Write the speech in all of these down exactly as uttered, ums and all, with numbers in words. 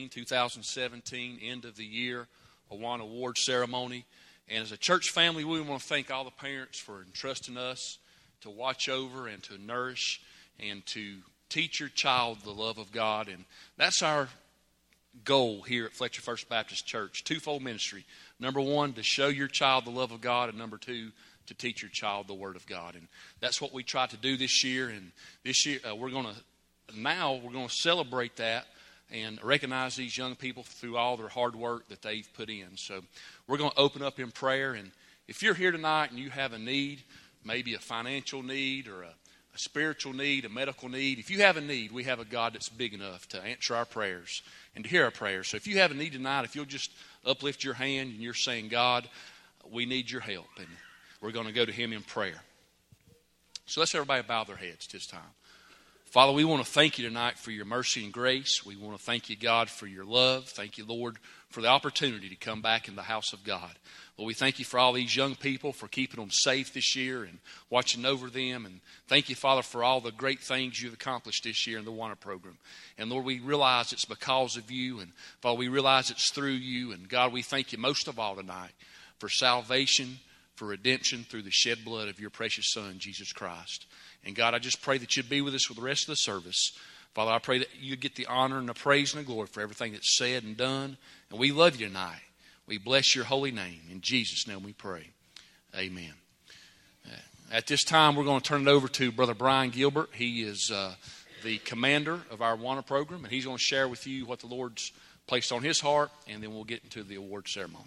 sixteen, two thousand seventeen, end of the year Awana Award ceremony. And as a church family, we want to thank all the parents for entrusting us to watch over and to nourish and to teach your child the love of God. And that's our goal here at Fletcher First Baptist Church. Twofold ministry. Number one, to show your child the love of God. And number two, to teach your child the Word of God. And that's what we try to do this year. And this year, uh, we're going to, now we're going to celebrate that and recognize these young people through all their hard work that they've put in. So we're going to open up in prayer. And if you're here tonight and you have a need, maybe a financial need or a, a spiritual need, a medical need, if you have a need, we have a God that's big enough to answer our prayers and to hear our prayers. So if you have a need tonight, if you'll just uplift your hand and you're saying, God, we need your help. And we're going to go to Him in prayer. So let's everybody bow their heads this time. Father, we want to thank you tonight for your mercy and grace. We want to thank you, God, for your love. Thank you, Lord, for the opportunity to come back in the house of God. Lord, we thank you for all these young people, for keeping them safe this year and watching over them. And thank you, Father, for all the great things you've accomplished this year in the Awana program. And Lord, we realize it's because of you. And Father, we realize it's through you. And God, we thank you most of all tonight for salvation, for redemption through the shed blood of your precious Son, Jesus Christ. And God, I just pray that you'd be with us for the rest of the service. Father, I pray that you get the honor and the praise and the glory for everything that's said and done. And we love you tonight. We bless your holy name. In Jesus' name we pray. Amen. At this time, we're going to turn it over to Brother Brian Gilbert. He is uh, the commander of our Awana program, and he's going to share with you what the Lord's placed on his heart, and then we'll get into the award ceremony.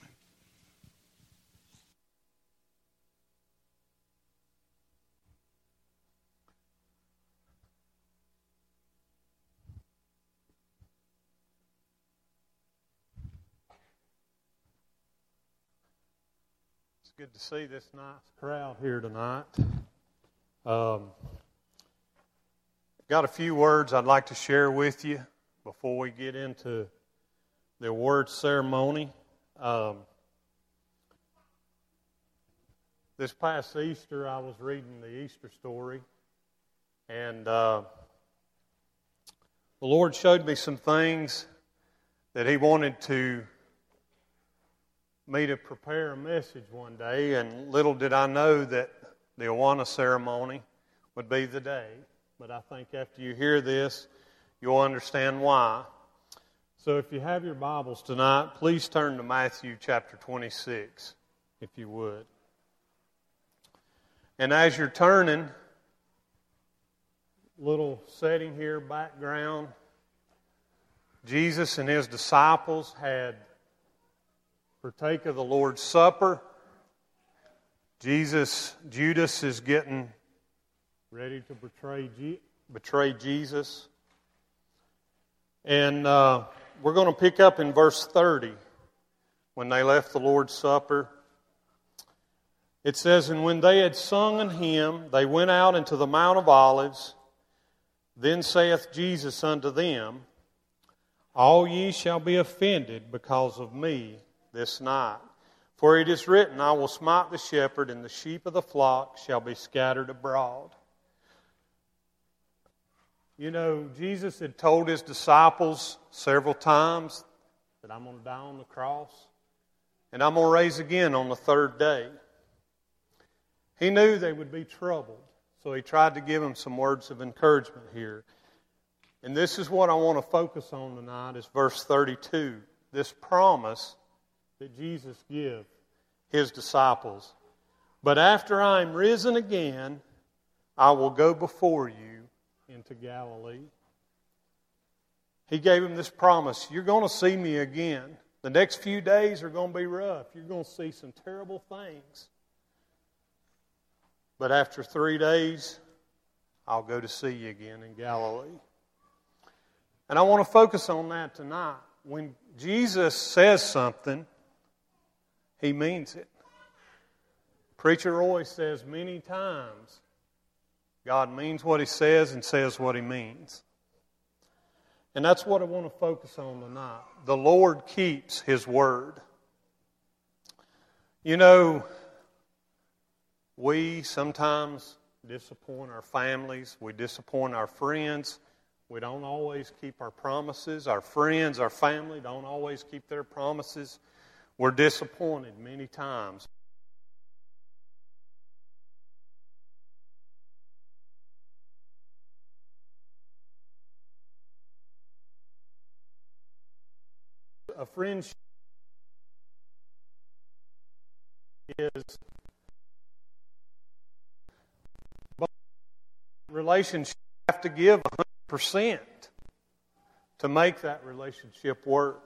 Good to see this nice crowd here tonight. Um, got a few words I'd like to share with you before we get into the award ceremony. Um, this past Easter, I was reading the Easter story, and uh, the Lord showed me some things that He wanted to me to prepare a message one day, and little did I know that the Awana ceremony would be the day. But I think after you hear this, you'll understand why. So if you have your Bibles tonight, please turn to Matthew chapter twenty-six, if you would. And as you're turning, little setting here, background, Jesus and His disciples had partake of the Lord's Supper. Jesus, Judas is getting ready to betray, betray Jesus. And uh, we're going to pick up in verse thirty. When they left the Lord's Supper, it says, "And when they had sung an hymn, they went out into the Mount of Olives. Then saith Jesus unto them, All ye shall be offended because of me this night. For it is written, I will smite the shepherd, and the sheep of the flock shall be scattered abroad." You know, Jesus had told His disciples several times that I'm going to die on the cross, and I'm going to rise again on the third day. He knew they would be troubled, so He tried to give them some words of encouragement here. And this is what I want to focus on tonight, is verse thirty-two, this promise that Jesus gave His disciples. "But after I am risen again, I will go before you into Galilee." He gave him this promise. You're going to see me again. The next few days are going to be rough. You're going to see some terrible things. But after three days, I'll go to see you again in Galilee. And I want to focus on that tonight. When Jesus says something, He means it. Preacher Roy says many times, God means what He says and says what He means. And that's what I want to focus on tonight. The Lord keeps His word. You know, we sometimes disappoint our families, we disappoint our friends, We don't always keep our promises. Our friends, our family don't always keep their promises. We're disappointed many times. A friendship is relationship have to give one hundred percent to make that relationship work.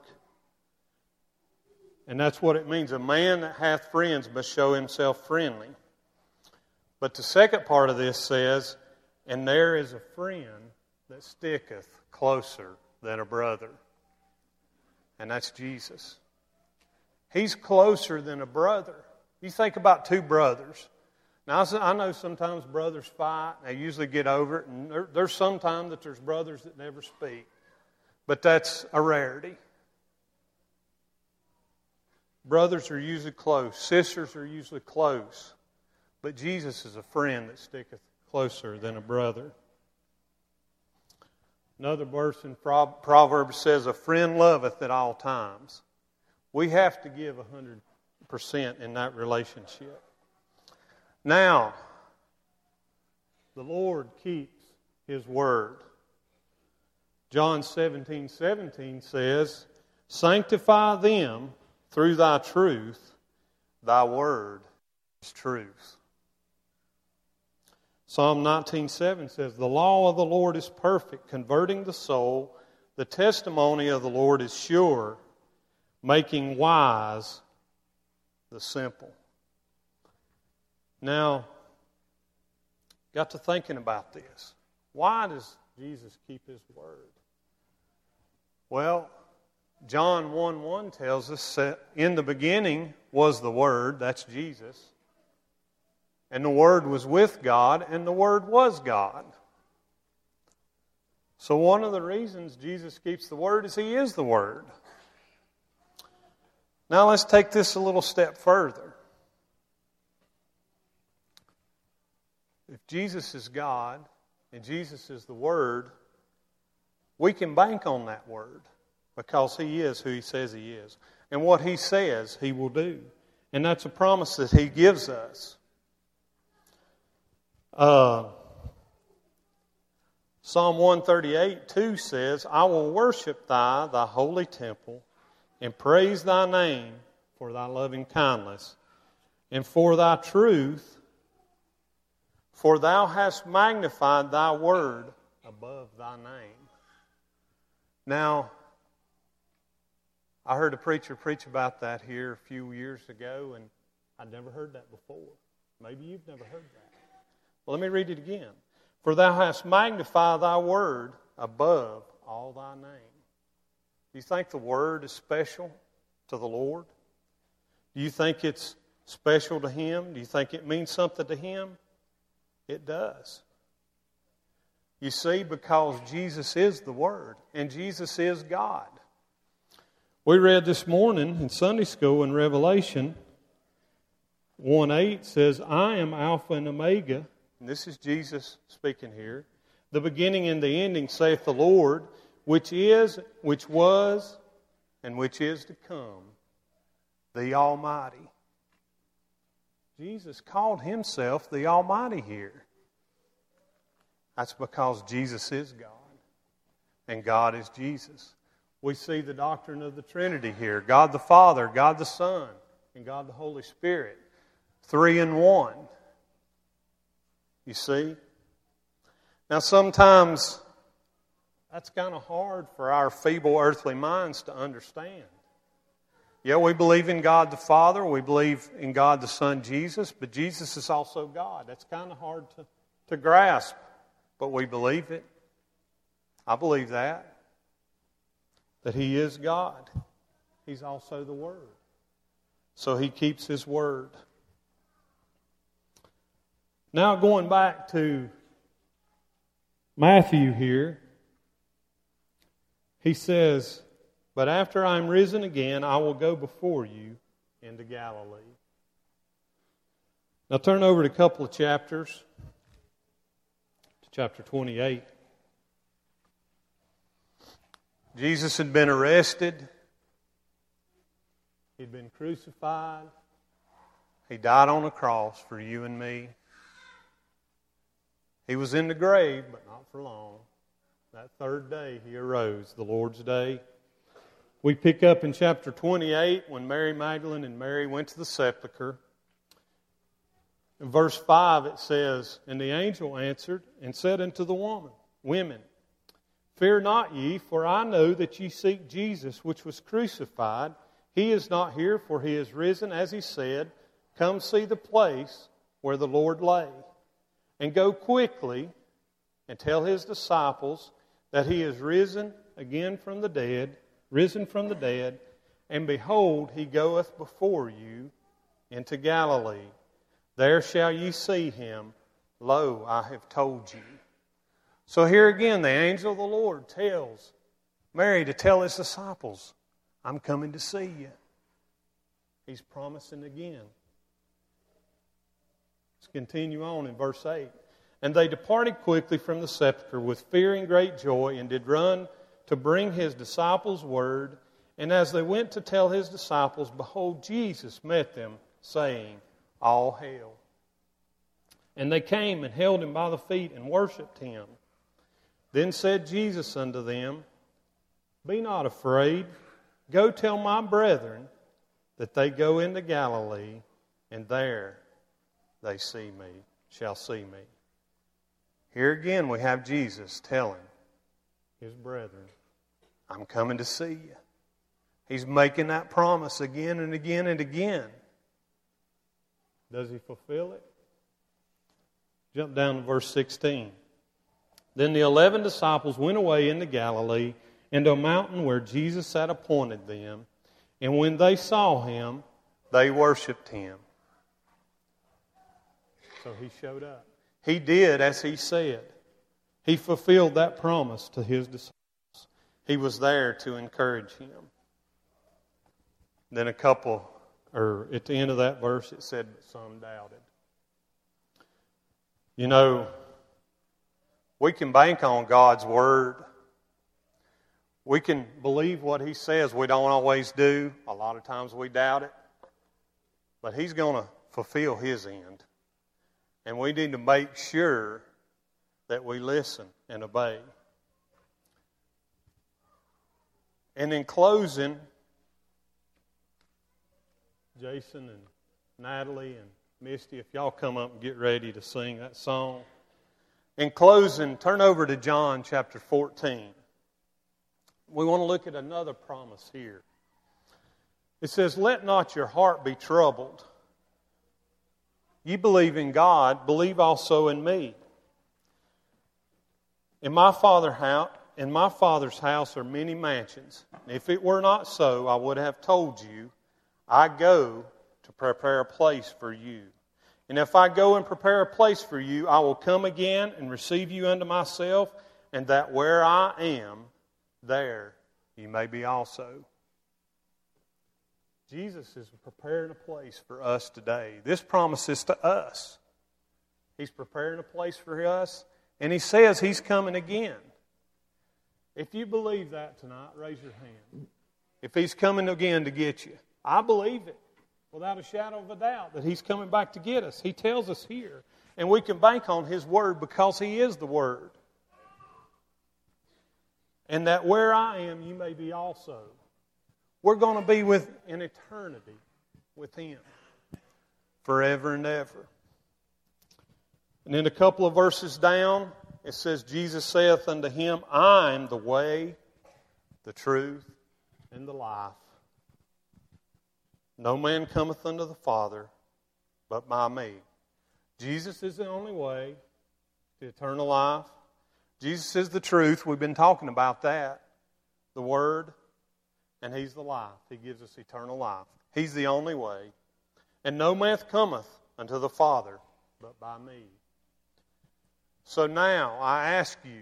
And that's what it means. A man that hath friends must show himself friendly. But the second part of this says, and there is a friend that sticketh closer than a brother. And that's Jesus. He's closer than a brother. You think about two brothers. Now, I know sometimes brothers fight. They usually get over it. And there, there's sometimes that there's brothers that never speak. But that's a rarity. Brothers are usually close. Sisters are usually close. But Jesus is a friend that sticketh closer than a brother. Another verse in Proverbs says, a friend loveth at all times. We have to give one hundred percent in that relationship. Now, the Lord keeps His word. John seventeen seventeen says, sanctify them through thy truth, thy word is truth. Psalm nineteen seven says, the law of the Lord is perfect, converting the soul. The testimony of the Lord is sure, making wise the simple. Now, got to thinking about this. Why does Jesus keep His word? Well, John one one tells us that in the beginning was the Word, that's Jesus. And the Word was with God, and the Word was God. So one of the reasons Jesus keeps the Word is He is the Word. Now let's take this a little step further. If Jesus is God, and Jesus is the Word, we can bank on that Word. Because He is who He says He is. And what He says, He will do. And that's a promise that He gives us. Uh, Psalm one thirty-eight two says, I will worship Thy, Thy holy temple, and praise Thy name for Thy loving kindness, and for Thy truth, for Thou hast magnified Thy word above Thy name. Now, I heard a preacher preach about that here a few years ago, and I'd never heard that before. Maybe you've never heard that. Well, let me read it again. For thou hast magnified thy word above all thy name. Do you think the word is special to the Lord? Do you think it's special to Him? Do you think it means something to Him? It does. You see, because Jesus is the Word, and Jesus is God. We read this morning in Sunday school in Revelation one eight says, I am Alpha and Omega. And this is Jesus speaking here. The beginning and the ending, saith the Lord, which is, which was, and which is to come, the Almighty. Jesus called Himself the Almighty here. That's because Jesus is God, and God is Jesus. We see the doctrine of the Trinity here. God the Father, God the Son, and God the Holy Spirit. Three in one. You see? Now sometimes that's kind of hard for our feeble earthly minds to understand. Yeah, we believe in God the Father. We believe in God the Son, Jesus. But Jesus is also God. That's kind of hard to, to grasp. But we believe it. I believe that. That He is God. He's also the Word. So He keeps His Word. Now going back to Matthew here, he says, but after I am risen again, I will go before you into Galilee. Now turn over to a couple of chapters, to chapter twenty-eight. Jesus had been arrested. He'd been crucified. He died on a cross for you and me. He was in the grave, but not for long. That third day he arose, the Lord's day. We pick up in chapter twenty-eight when Mary Magdalene and Mary went to the sepulchre. In verse five it says, "And the angel answered and said unto the woman, Women, fear not ye, for I know that ye seek Jesus, which was crucified. He is not here, for he is risen, as he said. Come see the place where the Lord lay. And go quickly and tell his disciples that he is risen again from the dead, risen from the dead, and behold, he goeth before you into Galilee. There shall ye see him. Lo, I have told you." So here again, the angel of the Lord tells Mary to tell his disciples, "I'm coming to see you." He's promising again. Let's continue on in verse eight. "And they departed quickly from the sepulchre with fear and great joy, and did run to bring his disciples word. And as they went to tell his disciples, behold, Jesus met them, saying, All hail. And they came and held him by the feet and worshipped him. Then said Jesus unto them, Be not afraid. Go tell my brethren that they go into Galilee, and there they see me, shall see me." Here again we have Jesus telling his brethren, "I'm coming to see you." He's making that promise again and again and again. Does he fulfill it? Jump down to verse sixteen. "Then the eleven disciples went away into Galilee, into a mountain where Jesus had appointed them. And when they saw him, they worshipped him." So he showed up. He did as he said. He fulfilled that promise to his disciples. He was there to encourage him. Then a couple, or at the end of that verse, it said, "But some doubted." You know, we can bank on God's Word. We can believe what He says. We don't always do. A lot of times we doubt it. But He's going to fulfill His end. And we need to make sure that we listen and obey. And in closing, Jason and Natalie and Misty, if y'all come up and get ready to sing that song. In closing, turn over to John chapter fourteen. We want to look at another promise here. It says, "Let not your heart be troubled. Ye believe in God, believe also in me. In my Father house, in my Father's house are many mansions. If it were not so, I would have told you, I go to prepare a place for you. And if I go and prepare a place for you, I will come again and receive you unto myself, and that where I am, there you may be also." Jesus is preparing a place for us today. This promise is to us. He's preparing a place for us, and He says He's coming again. If you believe that tonight, raise your hand. If He's coming again to get you, I believe it without a shadow of a doubt that He's coming back to get us. He tells us here, and we can bank on His Word because He is the Word. And that where I am, you may be also. We're going to be with in eternity with Him forever and ever. And then a couple of verses down, it says, Jesus saith unto him, I am the way, the truth, and the life. No man cometh unto the Father but by me. Jesus is the only way to eternal life. Jesus is the truth. We've been talking about that. The Word. And He's the life. He gives us eternal life. He's the only way. And no man cometh unto the Father but by me. So now I ask you,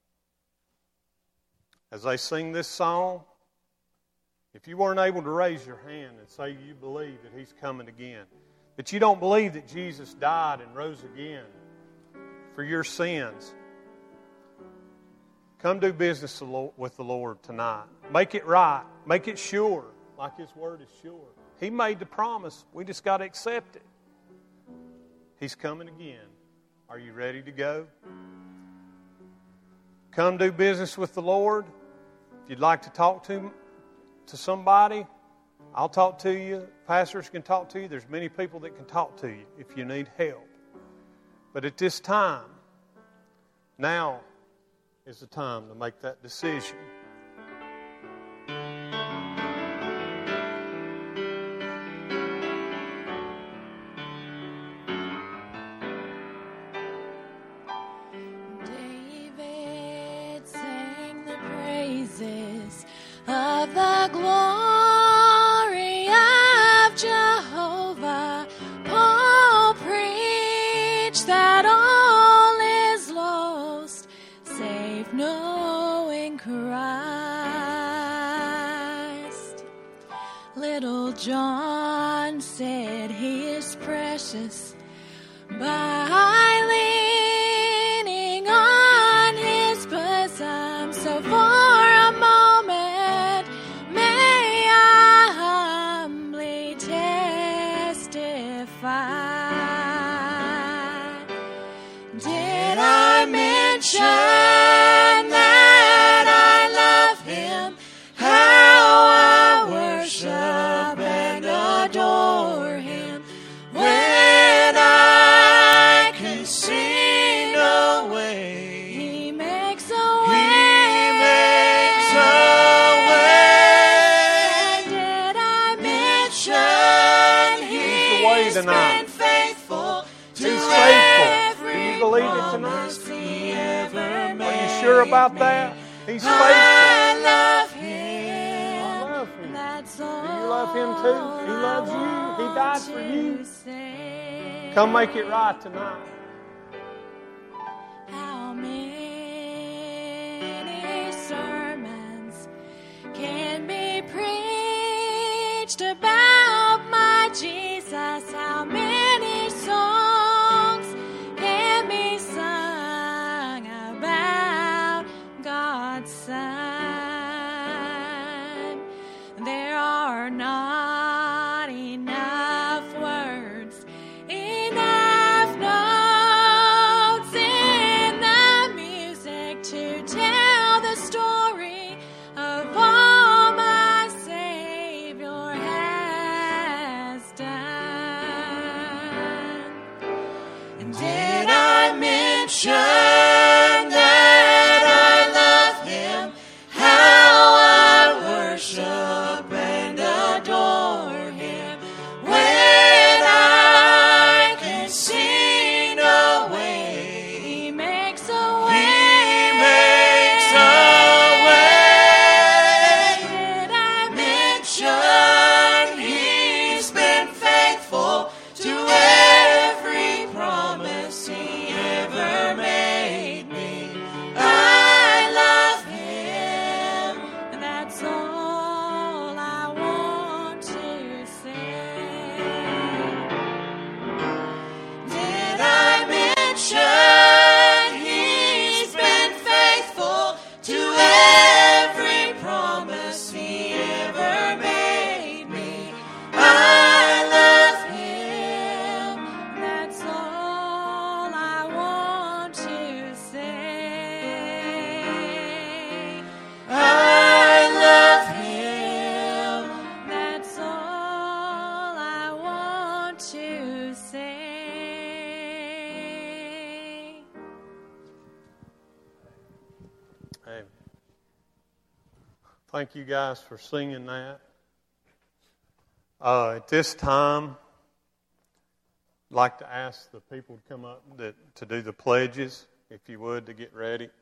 as they sing this song, if you weren't able to raise your hand and say you believe that He's coming again, that you don't believe that Jesus died and rose again for your sins, Come do business with the Lord tonight. Make it right. Make it sure, like His Word is sure. He made the promise. We just got to accept it. He's coming again. Are you ready to go? Come do business with the Lord. If you'd like to talk to, to somebody, I'll talk to you. Pastors can talk to you. There's many people that can talk to you if you need help. But at this time, now is the time to make that decision. David sang the praises of the glory of Jehovah. Paul preached that all is lost, save knowing Christ. Little John said He is precious by leaning on His bosom. So for a moment may I humbly testify. Did I mention that I love Him? How I worship and adore Him, when I can see no way, He makes a way. He makes a way. Did I mention He's the way He's tonight. been faithful to He's faithful. every Do you believe it tonight? promise He ever Are made you sure about me. that? He's I faithful. love I Him. love Him. That's Do all. you love Him too? He loves you. He died for you. Come make it right tonight. How many sermons can be preached about my Jesus? How many songs can be sung about God's Son? There are not enough words, enough notes in the music to tell the story of all my Savior has done. And did I mention that I love Him? How I worship and adore Him, when I can see no way, He makes a way. He makes a way. Did I mention He's been faithful to every promise He ever made me? I love Him, and that's all I want to say. Did I mention He's been faithful to every promise He ever made me? I love Him, that's all I want to say. I love Him, that's all I want to say. Hey, thank you guys for singing that. Uh, at this time, I'd like to ask the people to come up that, to do the pledges, if you would, to get ready.